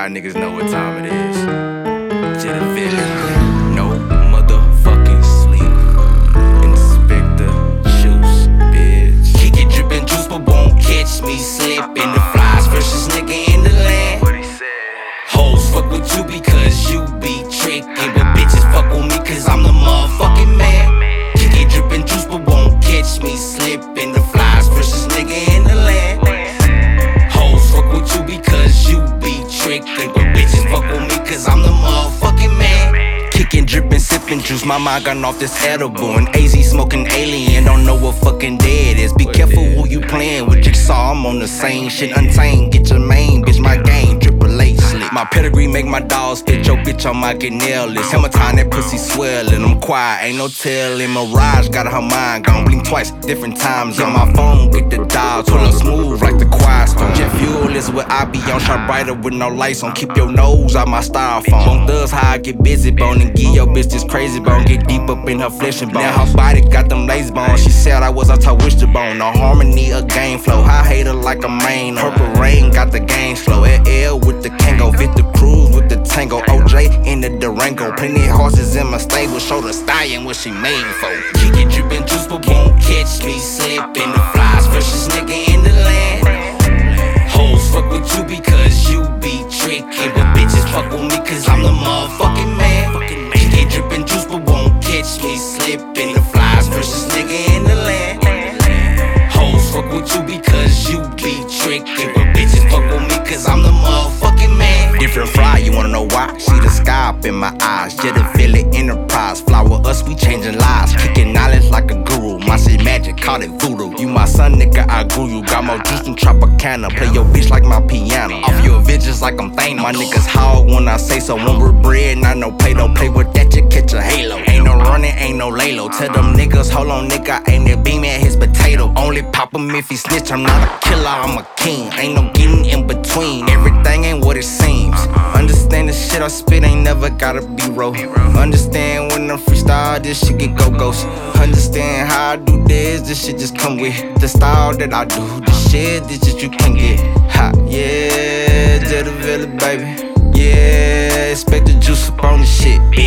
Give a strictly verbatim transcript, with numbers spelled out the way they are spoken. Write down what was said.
Y'all niggas know what time it is. Jada Villain, no motherfucking sleep. Inspector Juice, bitch. Kick it, drippin' juice, but won't catch me slippin'. The flies versus nigga in the land. What he said? Hoes fuck with you because you be trickin', but bitches fuck with me cause I'm the motherfucking man. Kick it, drippin' juice, but won't catch me slippin'. The flies versus nigga in the land. Hoes fuck with you because you be trickin', but bitches fuck with me cause I'm the motherfucking man. Kickin', drippin', sippin' juice, my mind gone off this edible. And A Z smoking alien, don't know what fucking dead is. Be careful who you playin' with, Jigsaw, I'm on the same shit. Untamed, get your main bitch, my game, Triple H slick. My pedigree make my dogs spit, your bitch on my get nail list. Hammer time, that pussy swellin', I'm quiet, ain't no tellin'. Mirage got her mind gone, blink twice, different times on my phone with the dials, pull up smooth like the quiet storm. Jet fuel is what I be on, shine brighter with no lights on. Keep your nose out my styrofoam. Bone thugs how I get busy bone and give your bitch this crazy bone. Get deep up in her flesh and bone. Now her body got them lazy bones. She said I was a top wish the bone. No harmony, a game flow. I hate her like a main. Purple rain got the game slow. At L with the Kango, fit the cruise with the Tango. O J in the Durango. Plenty horses in my stable. Show the stallion what she made for. Kick it, drippin' juice, but won't catch me slippin'. The flies versus nigga in the land. Hoes fuck with you because you be trickin', but bitches fuck with me cause I'm the motherfucking man. Kick it, drippin' juice, but won't catch me slippin'. The flies versus nigga in the land. Hoes fuck with you because you be trickin', but bitches fuck with me cause I'm the motherfucking man. Different fly, you wanna know why? See the sky up in my eyes. Jada Villain Enterprise. Fly with us, we changing lives. Kicking knowledge like a guru. My shit magic, call it voodoo. You my son, nigga, I grew you. Got more juice than Tropicana. Play your bitch like my piano. Off your Avengers like I'm Thanos. My niggas hog when I say so. When we're bread, not no Play-Doh. Play with that, you catch a halo. Ain't no running, ain't no lay-low. Tell them niggas, hold on, nigga, aim that beam at his potato. Only pop him if he snitch. I'm not a killer, I'm a king. Ain't no getting in between. Everything ain't what it seems. Understand the shit I spit ain't never gotta be raw. Understand when I'm freestyle, this shit get go-go's. Understand how I do this, this shit just come with the style that I do. The shit, this shit you can get. Ha, yeah, Jada Villain, baby. Yeah, expect the juice up on the shit, bitch.